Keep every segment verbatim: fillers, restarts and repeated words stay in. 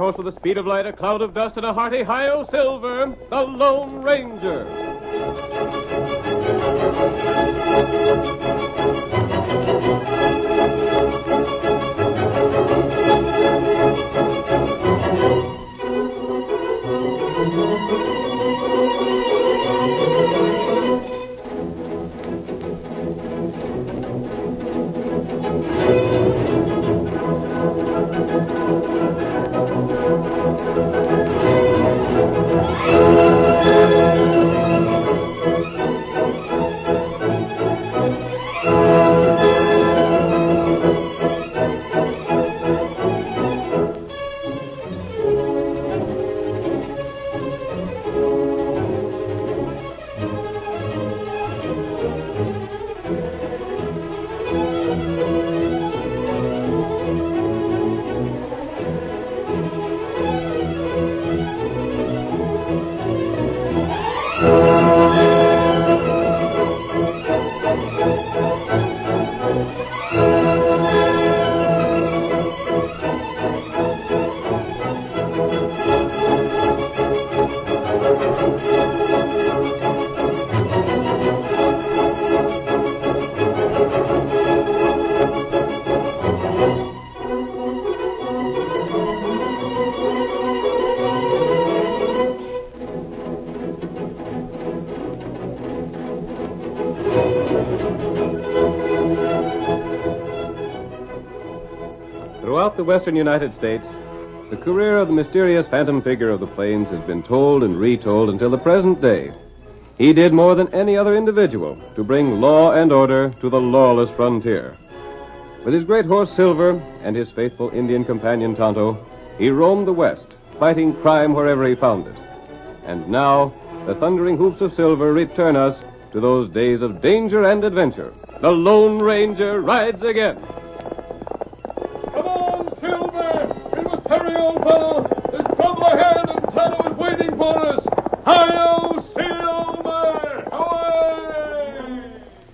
course with the speed of light, a cloud of dust, and a hearty hi-yo Silver, the Lone Ranger. Throughout the western United States, the career of the mysterious phantom figure of the plains has been told and retold until the present day. He did more than any other individual to bring law and order to the lawless frontier. With his great horse Silver and his faithful Indian companion Tonto, he roamed the West, fighting crime wherever he found it. And now, the thundering hoofs of Silver return us to those days of danger and adventure. The Lone Ranger rides again. Hurry, old fellow! There's trouble ahead, and Tonto is waiting for us! Hi-yo, Silver! Away!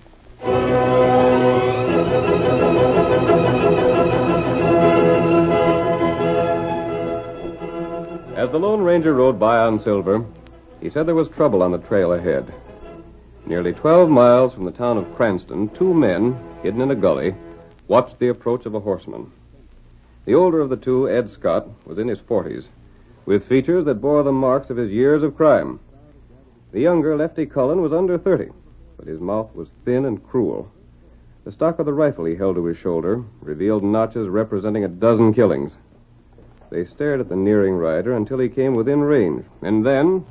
As the Lone Ranger rode by on Silver, he said there was trouble on the trail ahead. Nearly twelve miles from the town of Cranston, two men, hidden in a gully, watched the approach of a horseman. The older of the two, Ed Scott, was in his forties, with features that bore the marks of his years of crime. The younger, Lefty Cullen, was under thirty, but his mouth was thin and cruel. The stock of the rifle he held to his shoulder revealed notches representing a dozen killings. They stared at the nearing rider until he came within range, and then...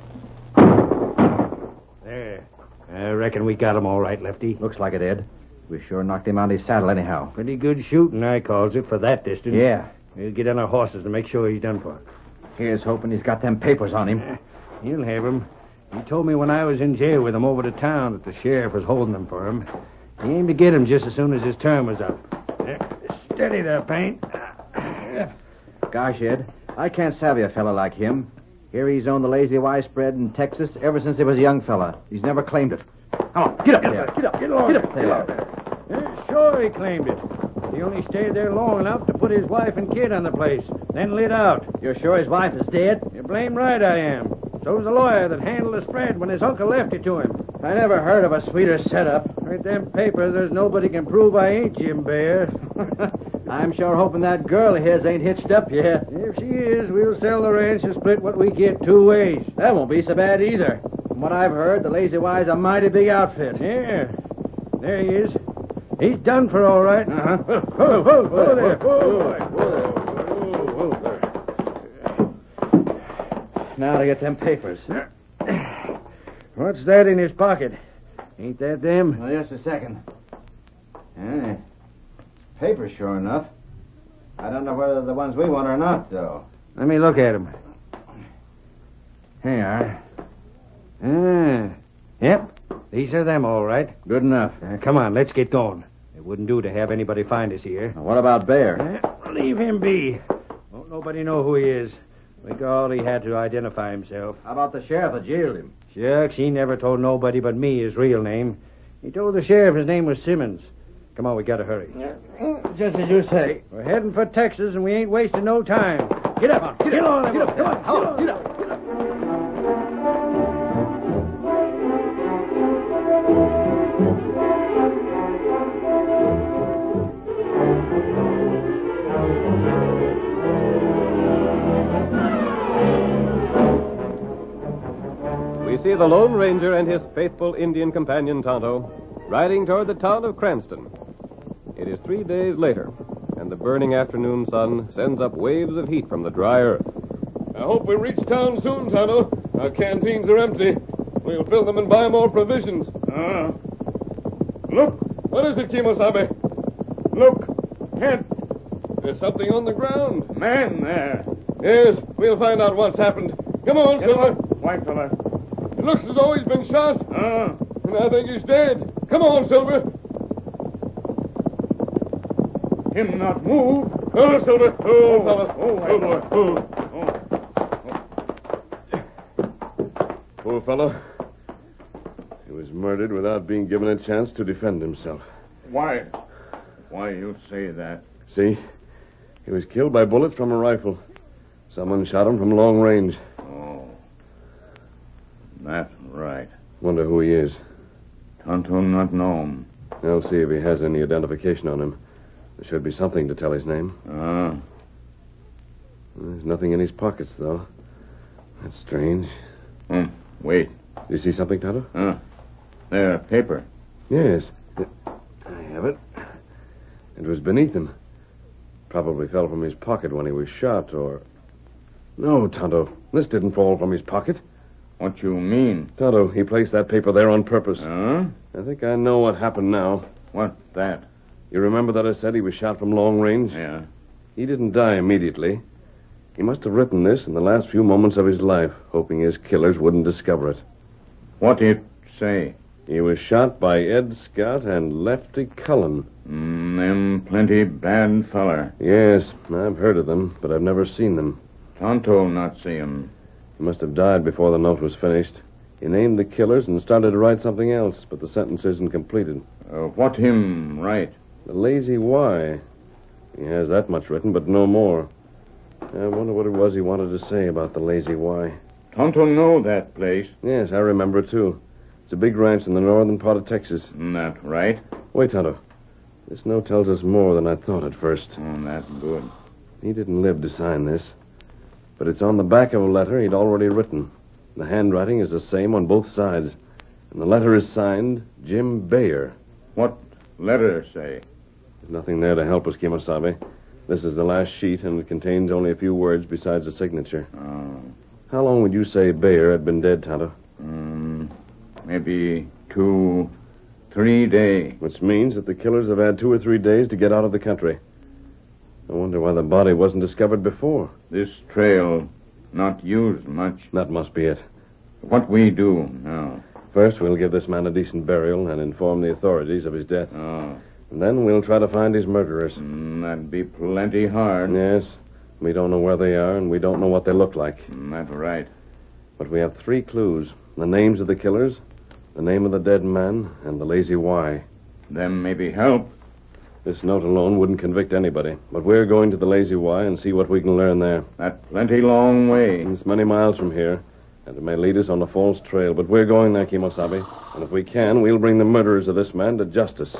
There. I reckon we got him all right, Lefty. Looks like it, Ed. We sure knocked him out of his saddle anyhow. Pretty good shooting, I calls it, for that distance. Yeah. We'll get on our horses to make sure he's done for. Here's hoping he's got them papers on him. Uh, he'll have him. He told me when I was in jail with him over to town that the sheriff was holding them for him. He aimed to get him just as soon as his term was up. Uh, steady there, Paint. Gosh, Ed, I can't savvy a fella like him. Here he's owned the Lazy Y spread in Texas ever since he was a young fella. He's never claimed it. Come on, get up there. Get up, get along. Get up there. Uh, sure he claimed it. He only stayed there long enough to put his wife and kid on the place, then lit out. You're sure his wife is dead? You're blame right I am. So's the lawyer that handled the spread when his uncle left it to him. I never heard of a sweeter setup. Right them papers, there's nobody can prove I ain't Jim Bear. I'm sure hoping that girl of his ain't hitched up yet. If she is, we'll sell the ranch and split what we get two ways. That won't be so bad either. From what I've heard, the Lazy Y's a mighty big outfit. Yeah. There he is. He's done for all right. Uh-huh. Whoa, whoa, whoa, whoa there. Whoa, whoa, whoa. Now to get them papers. What's that in his pocket? Ain't that them? Well, just a second. Eh. Papers, sure enough. I don't know whether they're the ones we want or not, though. Let me look at them. Here you are. Ah. Yep. These are them, all right. Good enough. Uh, come on, let's get going. It wouldn't do to have anybody find us here. Now, what about Bear? Uh, leave him be. Won't nobody know who he is. We got all he had to identify himself. How about the sheriff that jailed him? Shucks, he never told nobody but me his real name. He told the sheriff his name was Simmons. Come on, we gotta hurry. Just as you say. We're heading for Texas, and we ain't wasting no time. Get up. Get, get on. Get up. Come on. Come on. Get up. Get up. We see the Lone Ranger and his faithful Indian companion, Tonto, riding toward the town of Cranston. It is three days later, and the burning afternoon sun sends up waves of heat from the dry earth. I hope we reach town soon, Tonto. Our canteens are empty. We'll fill them and buy more provisions. Uh, Look! What is it, Kimosabe? Look! Head! There's something on the ground. man there. Yes, we'll find out what's happened. Come on, Silver. White fella. It looks as though he's been shot. Uh, And I think he's dead. Come on, Silver. him not move. Oh, Silver. Oh, fella. Oh, Oh, boy. Oh. Poor fellow. He was murdered without being given a chance to defend himself. Why? Why you say that? See? He was killed by bullets from a rifle. Someone shot him from long range. Oh. That's right. Wonder who he is. Tonto not know him. I'll see if he has any identification on him. There should be something to tell his name. Ah. There's nothing in his pockets, though. That's strange. Hmm. Wait. You see something, Tonto? Huh. There, paper. Yes. I have it. It was beneath him. Probably fell from his pocket when he was shot, or... No, Tonto. This didn't fall from his pocket. What you mean? Tonto, he placed that paper there on purpose. Huh? I think I know what happened now. What that? You remember that I said he was shot from long range? Yeah. He didn't die immediately. He must have written this in the last few moments of his life, hoping his killers wouldn't discover it. What it say? He was shot by Ed Scott and Lefty Cullen. Mm, them plenty bad feller. Yes, I've heard of them, but I've never seen them. Tonto not see him. He must have died before the note was finished. He named the killers and started to write something else, but the sentence isn't completed. Uh, what him write? The Lazy Y. He has that much written, but no more. I wonder what it was he wanted to say about the Lazy Y. Tonto know that place. Yes, I remember it, too. It's a big ranch in the northern part of Texas. That right? Wait, Tonto. This note tells us more than I thought at first. Oh, that's good. He didn't live to sign this. But it's on the back of a letter he'd already written. The handwriting is the same on both sides. And the letter is signed Jim Bayer. What letter say? There's nothing there to help us, Kimosabe. This is the last sheet, and it contains only a few words besides the signature. Oh. How long would you say Bayer had been dead, Tonto? Um, maybe two, three day. Which means that the killers have had two or three days to get out of the country. I wonder why the body wasn't discovered before. This trail not used much. That must be it. What we do now? First, we'll give this man a decent burial and inform the authorities of his death. Oh. And then we'll try to find his murderers. Mm, that'd be plenty hard. Yes. We don't know where they are, and we don't know what they look like. Mm, that's right. But we have three clues. The names of the killers, the name of the dead man, and the Lazy Y. Them maybe help. This note alone wouldn't convict anybody. But we're going to the Lazy Y and see what we can learn there. That plenty long way. It's many miles from here, and it may lead us on a false trail. But we're going there, Kimosabe. And if we can, we'll bring the murderers of this man to justice.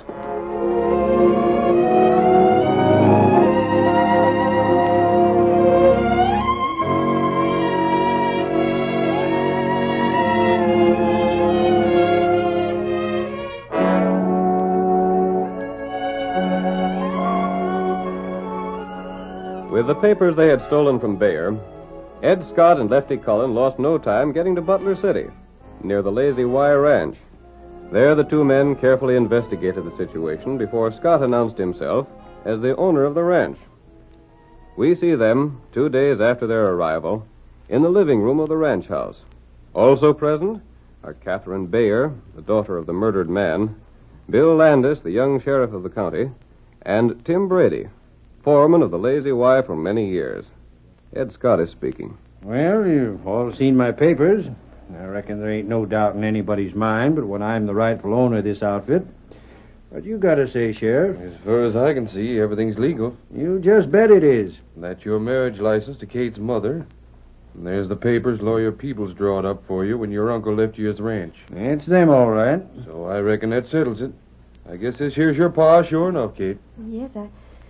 With the papers they had stolen from Bayer, Ed Scott and Lefty Cullen lost no time getting to Butler City, near the Lazy Y Ranch. There, the two men carefully investigated the situation before Scott announced himself as the owner of the ranch. We see them, two days after their arrival, in the living room of the ranch house. Also present are Catherine Bayer, the daughter of the murdered man, Bill Landis, the young sheriff of the county, and Tim Brady, foreman of the Lazy Y for many years. Ed Scott is speaking. Well, you've all seen my papers. I reckon there ain't no doubt in anybody's mind but when I'm the rightful owner of this outfit. What you got to say, Sheriff? As far as I can see, everything's legal. You just bet it is. That's your marriage license to Kate's mother. And there's the papers Lawyer Peebles drawed up for you when your uncle left you his ranch. It's them, all right. So I reckon that settles it. I guess this here's your pa, sure enough, Kate. Yes, I,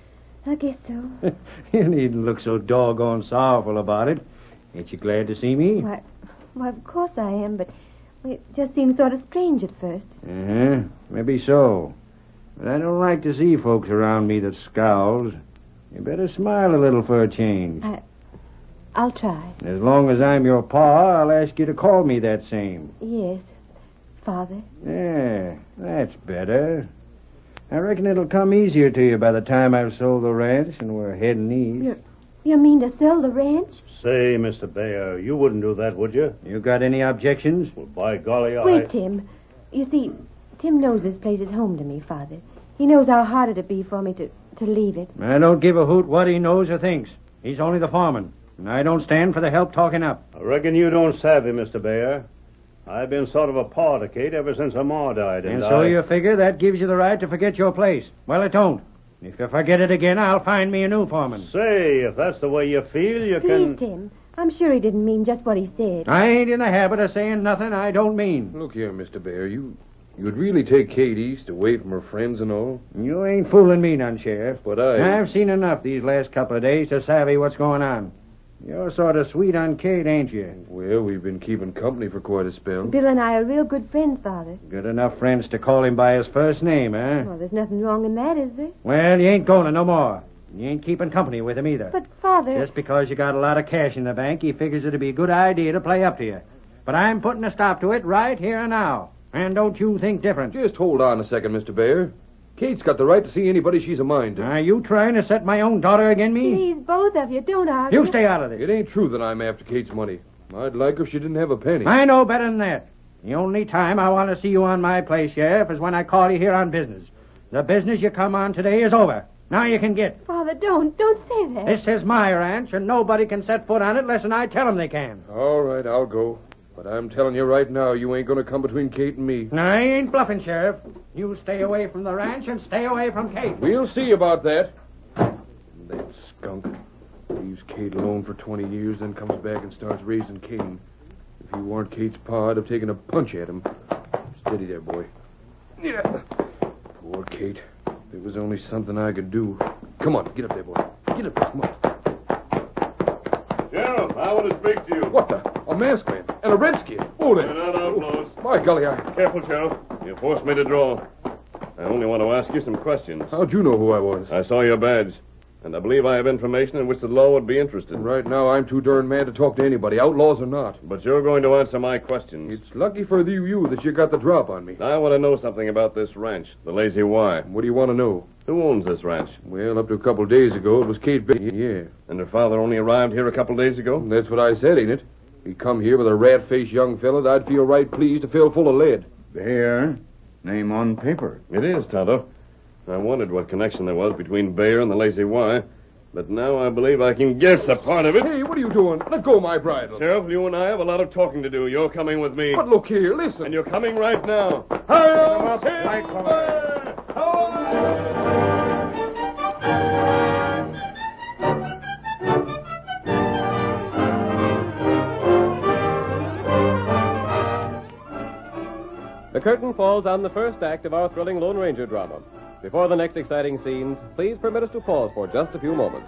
I guess so. You needn't look so doggone sorrowful about it. Ain't you glad to see me? Why, why, of course I am, but it just seems sort of strange at first. Uh-huh. Maybe so. But I don't like to see folks around me that scowls. You better smile a little for a change. I, I'll try. As long as I'm your pa, I'll ask you to call me that same. Yes, Father. Yeah, that's better. I reckon it'll come easier to you by the time I've sold the ranch and we're heading east. You, you mean to sell the ranch? Say, Mister Bayer, you wouldn't do that, would you? You got any objections? Well, by golly, I... Wait, Tim. You see, Tim knows this place is home to me, Father. He knows how hard it'd be for me to, to leave it. I don't give a hoot what he knows or thinks. He's only the foreman. And I don't stand for the help talking up. I reckon you don't savvy, Mister Bayer. I've been sort of a pa to Kate ever since her ma died, and, And so I... you figure that gives you the right to forget your place. Well, it don't. If you forget it again, I'll find me a new foreman. Say, if that's the way you feel, you Please, can... Tim. I'm sure he didn't mean just what he said. I ain't in the habit of saying nothing I don't mean. Look here, Mister Bear, you... You'd really take Kate east, away from her friends and all? You ain't fooling me none, Sheriff. But I... I've seen enough these last couple of days to savvy what's going on. You're sort of sweet on Kate, ain't you? Well, we've been keeping company for quite a spell. Bill and I are real good friends, Father. Good enough friends to call him by his first name, eh? Well, there's nothing wrong in that, is there? Well, you ain't going no more. You ain't keeping company with him either. But, Father... Just because you got a lot of cash in the bank, he figures it'd be a good idea to play up to you. But I'm putting a stop to it right here and now. And don't you think different. Just hold on a second, Mister Bear. Kate's got the right to see anybody she's a mind to. Are you trying to set my own daughter against me? Please, both of you, don't argue. You stay out of this. It ain't true that I'm after Kate's money. I'd like her if she didn't have a penny. I know better than that. The only time I want to see you on my place, Sheriff, is when I call you here on business. The business you come on today is over. Now you can get. Father, don't. Don't say that. This is my ranch, and nobody can set foot on it unless I tell them they can. All right, I'll go. But I'm telling you right now, you ain't going to come between Kate and me. I ain't bluffing, Sheriff. You stay away from the ranch and stay away from Kate. We'll see about that. That skunk leaves Kate alone for twenty years, then comes back and starts raising Cain. If you weren't Kate's pa, I'd have taken a punch at him. Steady there, boy. Yeah. Poor Kate. If it was only something I could do. Come on, get up there, boy. Get up there, come on. Sheriff, I want to speak to you. What the? A masked man and a redskin. Hold it. They're not outlaws. My golly, I... Careful, Sheriff. You forced me to draw. I only want to ask you some questions. How'd you know who I was? I saw your badge, and I believe I have information in which the law would be interested. Right now, I'm too darn mad to talk to anybody, outlaws or not. But you're going to answer my questions. It's lucky for you, you that you got the drop on me. I want to know something about this ranch, the Lazy Y. What do you want to know? Who owns this ranch? Well, up to a couple of days ago, it was Kate Baker. Yeah. And her father only arrived here a couple of days ago? That's what I said, ain't it? He come here with a rat-faced young fella that I'd feel right pleased to fill full of lead. There. Name on paper. It is, Tonto. I wondered what connection there was between Bayer and the Lazy Y, but now I believe I can guess a part of it. Hey, what are you doing? Let go of my bridle. Sheriff, you and I have a lot of talking to do. You're coming with me. But look here, listen. And you're coming right now. Hi-yo, The curtain falls on the first act of our thrilling Lone Ranger drama. Before the next exciting scenes, please permit us to pause for just a few moments.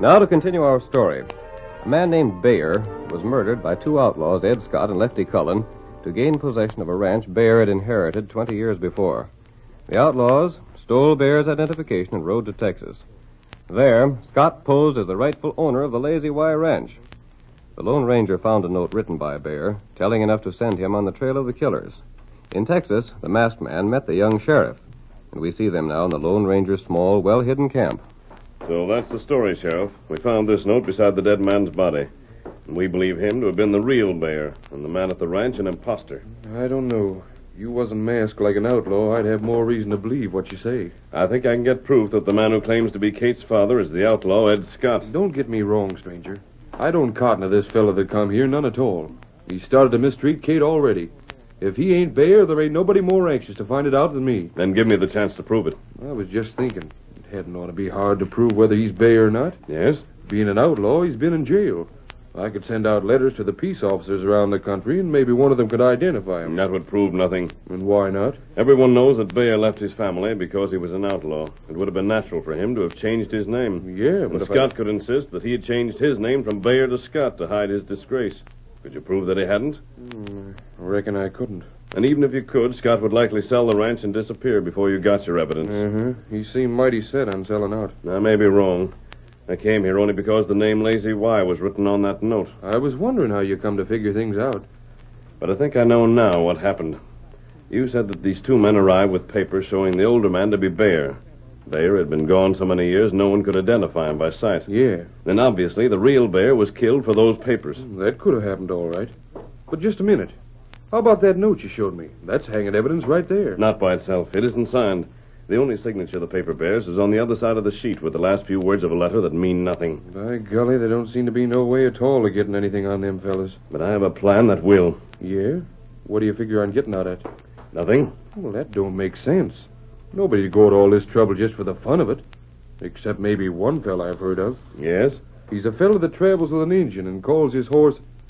Now to continue our story. A man named Bayer was murdered by two outlaws, Ed Scott and Lefty Cullen, to gain possession of a ranch Bayer had inherited twenty years before. The outlaws stole Bayer's identification and rode to Texas. There, Scott posed as the rightful owner of the Lazy Y Ranch. The Lone Ranger found a note written by Bayer, telling enough to send him on the trail of the killers. In Texas, the masked man met the young sheriff, and we see them now in the Lone Ranger's small, well-hidden camp. So that's the story, Sheriff. We found this note beside the dead man's body. And we believe him to have been the real Bayer, and the man at the ranch an imposter. I don't know. If you wasn't masked like an outlaw, I'd have more reason to believe what you say. I think I can get proof that the man who claims to be Kate's father is the outlaw, Ed Scott. Don't get me wrong, stranger. I don't cotton to this fella that come here, none at all. He started to mistreat Kate already. If he ain't Bayer, there ain't nobody more anxious to find it out than me. Then give me the chance to prove it. I was just thinking. It hadn't ought to be hard to prove whether he's Bayer or not. Yes? Being an outlaw, he's been in jail. I could send out letters to the peace officers around the country, and maybe one of them could identify him. That would prove nothing. And why not? Everyone knows that Bayer left his family because he was an outlaw. It would have been natural for him to have changed his name. Yeah, but And if Scott I... could insist that he had changed his name from Bayer to Scott to hide his disgrace. Could you prove that he hadn't? Hmm, I reckon I couldn't. And even if you could, Scott would likely sell the ranch and disappear before you got your evidence. Uh-huh. He seemed mighty set on selling out. I may be wrong. I came here only because the name Lazy Y was written on that note. I was wondering how you come to figure things out. But I think I know now what happened. You said that these two men arrived with papers showing the older man to be Bayer. Bayer had been gone so many years no one could identify him by sight. Yeah. Then obviously the real Bayer was killed for those papers. That could have happened all right. But just a minute. How about that note you showed me? That's hanging evidence right there. Not by itself. It isn't signed. The only signature the paper bears is on the other side of the sheet with the last few words of a letter that mean nothing. By golly, there don't seem to be no way at all of getting anything on them fellas. But I have a plan that will. Yeah? What do you figure on getting out at? Nothing? Well, that don't make sense. Nobody'd go to all this trouble just for the fun of it. Except maybe one fella I've heard of. Yes? He's a fella that travels with an engine and calls his horse...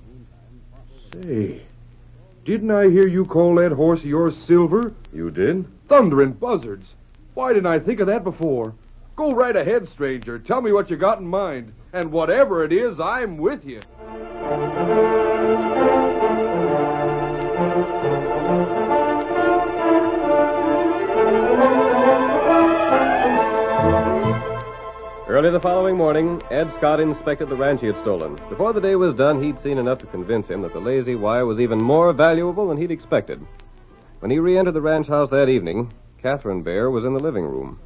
Say, didn't I hear you call that horse of yours Silver? You did? Thundering buzzards. Why didn't I think of that before? Go right ahead, stranger. Tell me what you got in mind. And whatever it is, I'm with you. Early the following morning, Ed Scott inspected the ranch he had stolen. Before the day was done, he'd seen enough to convince him that the Lazy Y was even more valuable than he'd expected. When he re-entered the ranch house that evening, Catherine Bayer was in the living room.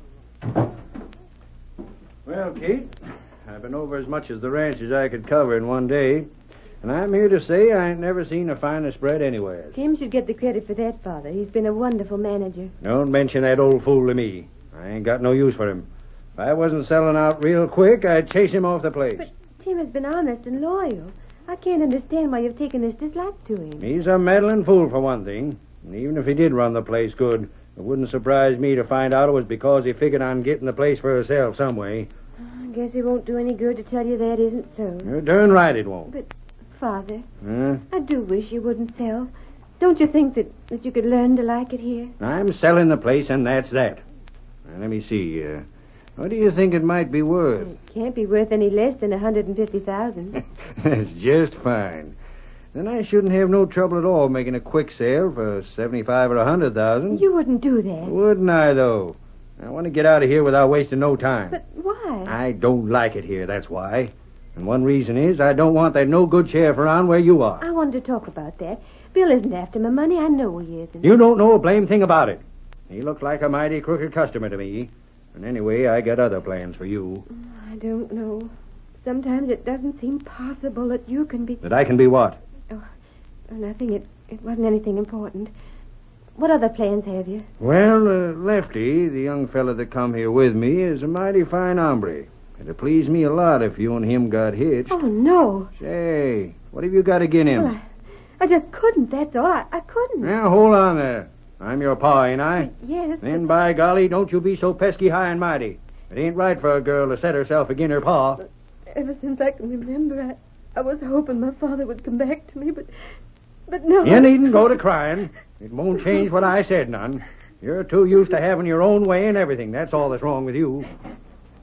Well, Kate, I've been over as much as the ranch as I could cover in one day, and I'm here to say I ain't never seen a finer spread anywhere. Tim should get the credit for that, Father. He's been a wonderful manager. Don't mention that old fool to me. I ain't got no use for him. If I wasn't selling out real quick, I'd chase him off the place. But Tim has been honest and loyal. I can't understand why you've taken this dislike to him. He's a meddling fool, for one thing. And even if he did run the place good, it wouldn't surprise me to find out it was because he figured on getting the place for himself some way. I guess it won't do any good to tell you that isn't so. You're darn right it won't. But, Father, Huh? I do wish you wouldn't sell. Don't you think that, that you could learn to like it here? I'm selling the place, and that's that. Now, let me see. Uh, what do you think it might be worth? It can't be worth any less than a hundred and fifty thousand. That's just fine. Then I shouldn't have no trouble at all making a quick sale for seventy-five or a hundred thousand. You wouldn't do that. Wouldn't I, though? I want to get out of here without wasting no time. But why? I don't like it here, that's why. And one reason is I don't want that no-good sheriff around where you are. I wanted to talk about that. Bill isn't after my money. I know he isn't. You don't know a blame thing about it. He looks like a mighty crooked customer to me. And anyway, I got other plans for you. I don't know. Sometimes it doesn't seem possible that you can be... That I can be what? Oh, nothing. It, it wasn't anything important. What other plans have you? Well, uh, Lefty, the young fella that come here with me, is a mighty fine hombre. It'd please me a lot if you and him got hitched. Oh, no. Say, what have you got again him? Well, I, I just couldn't, that's all. I, I couldn't. Now, hold on there. I'm your pa, ain't I? Yes. Then, by golly, don't you be so pesky high and mighty. It ain't right for a girl to set herself agin her pa. Ever since I can remember, I, I was hoping my father would come back to me, but... But no. You needn't go to crying. It won't change what I said none. You're too used to having your own way and everything. That's all that's wrong with you.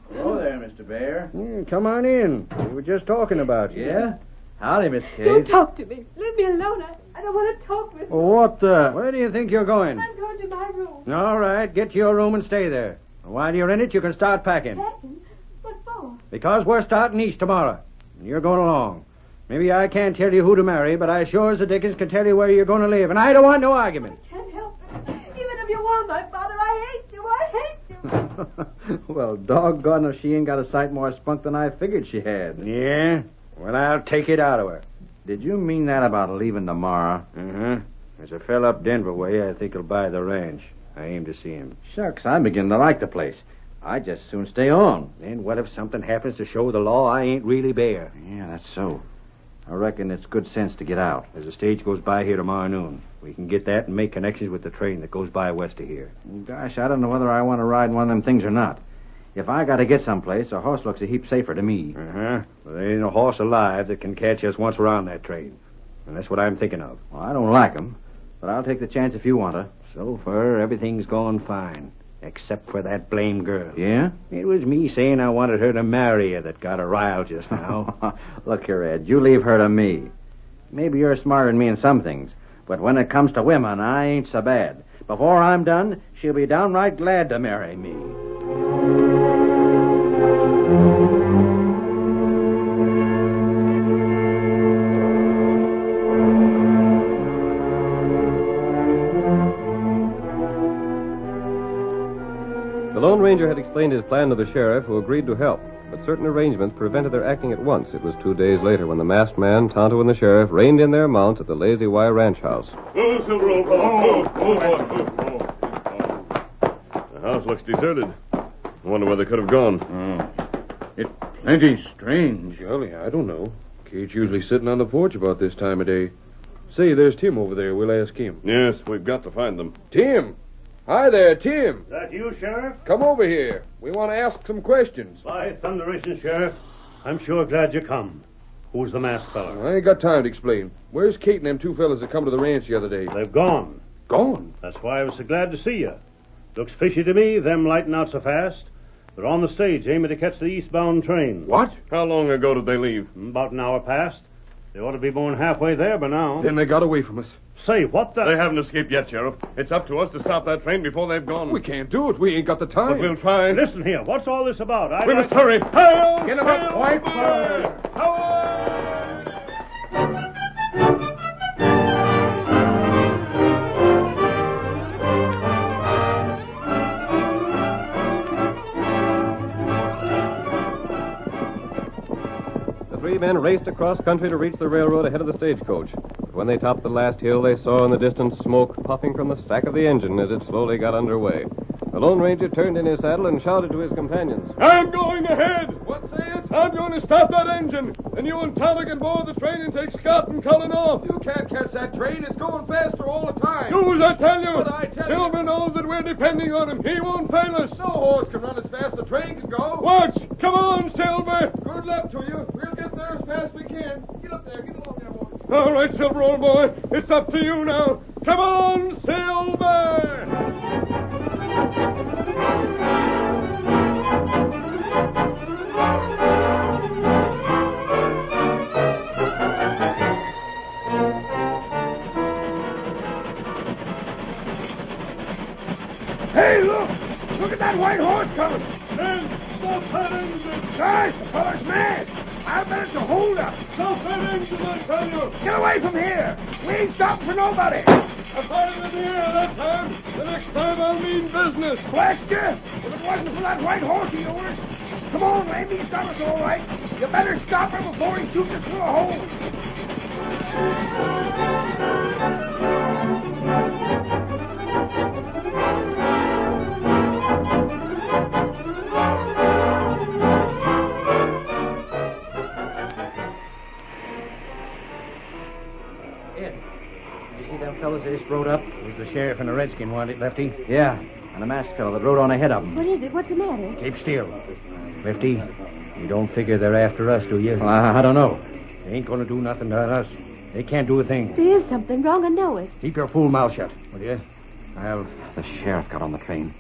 Hello there, Mister Bear. Mm, come on in. We were just talking about you. Yeah? Howdy, Miss Kate. Don't talk to me. Leave me alone. I, I don't want to talk with you. What the? Where do you think you're going? I'm going to my room. All right, get to your room and stay there. While you're in it, you can start packing. Packing? What for? Because we're starting east tomorrow. And you're going along. Maybe I can't tell you who to marry, but I sure as the dickens can tell you where you're going to live. And I don't want no argument. I can't help it. Even if you were my father, I hate you. I hate you. Well, doggone her, she ain't got a sight more spunk than I figured she had. Yeah? Well, I'll take it out of her. Did you mean that about leaving tomorrow? Uh-huh. There's a fella up Denver way I think he'll buy the ranch. I aim to see him. Shucks, I'm beginning to like the place. I'd just soon stay on. And what if something happens to show the law I ain't really Bear? Yeah, that's so. I reckon it's good sense to get out. As the stage goes by here tomorrow noon, we can get that and make connections with the train that goes by west of here. Gosh, I don't know whether I want to ride one of them things or not. If I got to get someplace, a horse looks a heap safer to me. Uh-huh. Well, there ain't a horse alive that can catch us once we're on that train. And that's what I'm thinking of. Well, I don't like 'em, but I'll take the chance if you want to. So far, everything's gone fine. Except for that blame girl. Yeah? It was me saying I wanted her to marry you that got her riled just now. Look here, Ed, you leave her to me. Maybe you're smarter than me in some things, but when it comes to women, I ain't so bad. Before I'm done, she'll be downright glad to marry me. The Lone Ranger had explained his plan to the sheriff, who agreed to help, but certain arrangements prevented their acting at once. It was two days later when the masked man, Tonto, and the sheriff reined in their mount at the Lazy Y ranch house. Move, Silver, old fellow. Move, move, move, move. The house looks deserted. I wonder where they could have gone. Oh. It's plenty strange. Golly, I don't know. Kate's usually sitting on the porch about this time of day. Say, there's Tim over there. We'll ask him. Yes, we've got to find them. Tim! Hi there, Tim. That you, Sheriff? Come over here. We want to ask some questions. By thunderation, Sheriff. I'm sure glad you come. Who's the masked fella? I ain't got time to explain. Where's Kate and them two fellas that come to the ranch the other day? They've gone. Gone? That's why I was so glad to see you. Looks fishy to me, them lighting out so fast. They're on the stage, aiming to catch the eastbound train. What? How long ago did they leave? About an hour past. They ought to be more than halfway there by now. Then they got away from us. Say, what the... They haven't escaped yet, Sheriff. It's up to us to stop that train before they've gone. We can't do it. We ain't got the time. But we'll try. Listen here, what's all this about? I We like... must hurry. Hail, Get 'em up, Silver! White Bird! The three men raced across country to reach the railroad ahead of the stagecoach. But when they topped the last hill, they saw in the distance smoke puffing from the stack of the engine as it slowly got underway. The Lone Ranger turned in his saddle and shouted to his companions. I'm going ahead. What say it? I'm going to stop that engine. Then you and Tonto can board the train and take Scott and Cullen off. You can't catch that train. It's going faster all the time. Do as I tell you. But I tell you- Silver knows that we're depending on him. He won't fail us. No horse can run as fast as the train can go. Watch. Come on, Silver. Good luck to you. We'll get there as fast as we can. Get up there. Get along there, boy. All right, Silver, old boy. It's up to you now. Come on, Silver. Hey, look! Look at that white horse coming! Then stop that engine. Guys, the feller's mad! I'll bet it's a holdup! Stop that engine, I tell you. Get away from here! We ain't stopping for nobody! I fired it in the air that time. The next time I'll mean business. Blast you! If it wasn't for that white horse of yours... Come on, Randy, he's got us all right. You better stop him before he shoots us through a hole. Fellas, they just rode up. It was the sheriff and the redskin wanted, Lefty. Yeah, and a masked fellow that rode on ahead of them. What is it? What's the matter? Keep still. Lefty, you don't figure they're after us, do you? Well, I, I don't know. They ain't going to do nothing to us. They can't do a thing. There is something wrong, I know it. Keep your fool mouth shut, will you? I'll... The sheriff got on the train.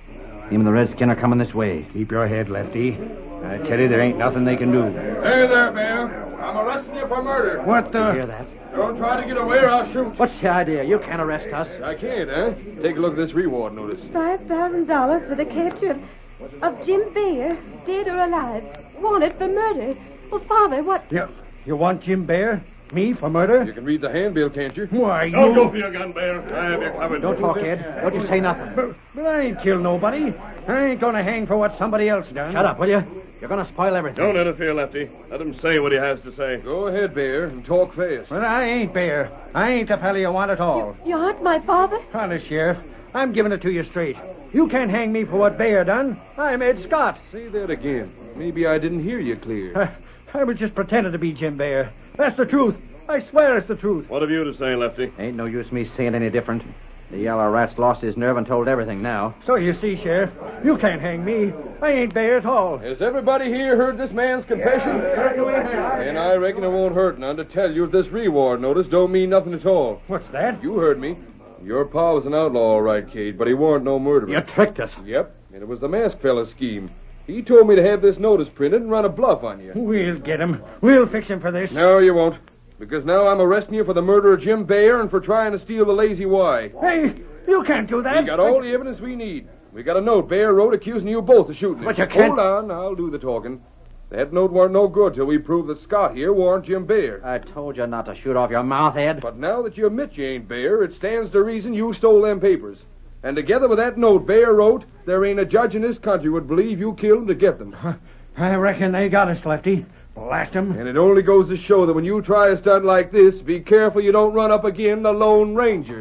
Him and the redskin are coming this way. Keep your head, Lefty. I tell you, there ain't nothing they can do. Hey there, Bear. I'm arresting you for murder. What the? You hear that? Don't try to get away or I'll shoot. What's the idea? You can't arrest us. I can't, huh? Take a look at this reward notice. Five thousand dollars for the capture of, of Jim Bayer, dead or alive, wanted for murder. Well, Father, what? You, you want Jim Bear? Me for murder? You can read the handbill, can't you? Why, you... Don't go for your gun, Bear. I have you covered. Don't talk, Ed. Don't you say nothing. But, but I ain't killed nobody. I ain't gonna hang for what somebody else done. Shut up, will you? You're gonna spoil everything. Don't interfere, Lefty. Let him say what he has to say. Go ahead, Bear, and talk fast. But I ain't Bear. I ain't the fella you want at all. You aren't my father? Honest, Sheriff, I'm giving it to you straight. You can't hang me for what Bear done. I'm Ed Scott. Say that again. Maybe I didn't hear you clear. I, I was just pretending to be Jim Bear. That's the truth. I swear it's the truth. What have you to say, Lefty? Ain't no use me saying any different. The yellow rat's lost his nerve and told everything now. So you see, Sheriff, you can't hang me. I ain't Bear at all. Has everybody here heard this man's confession? And I reckon it won't hurt none to tell you if this reward notice don't mean nothing at all. What's that? You heard me. Your pa was an outlaw, all right, Cade, but he warn't no murderer. You tricked us. Yep, and it was the masked fella's scheme. He told me to have this notice printed and run a bluff on you. We'll get him. We'll fix him for this. No, you won't. Because now I'm arresting you for the murder of Jim Bayer and for trying to steal the Lazy Y. Hey, you can't do that. We got all the evidence we need. We got a note Bayer wrote accusing you both of shooting him. But you can't... Hold on, I'll do the talking. That note weren't no good till we proved that Scott here warn't Jim Bayer. I told you not to shoot off your mouth, Ed. But now that you admit you ain't Bayer, it stands to reason you stole them papers. And together with that note Bayer wrote, there ain't a judge in this country would believe you killed him to get them. I reckon they got us, Lefty. Blast him. And it only goes to show that when you try a stunt like this, be careful you don't run up again the Lone Ranger.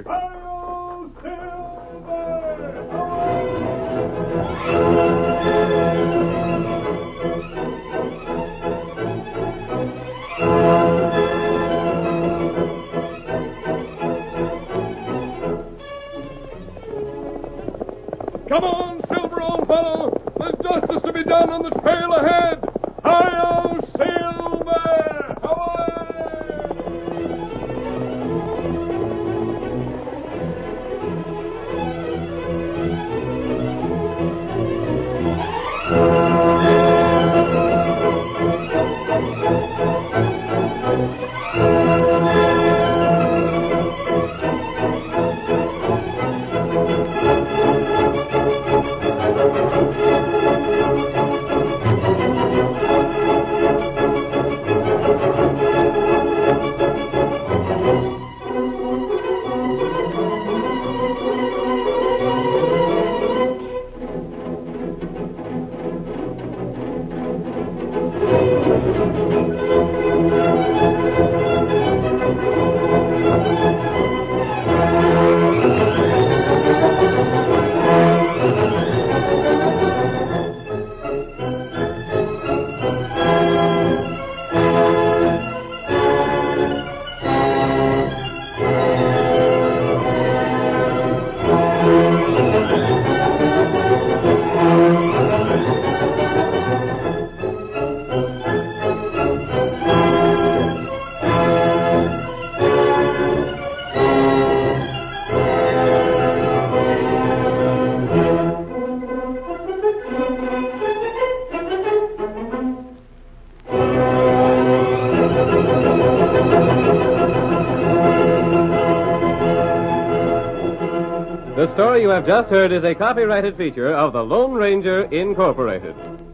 Come on, Silver, old fellow. There's justice to be done on the trail ahead. Hi-yo, Silver! Away! The story you have just heard is a copyrighted feature of the Lone Ranger Incorporated.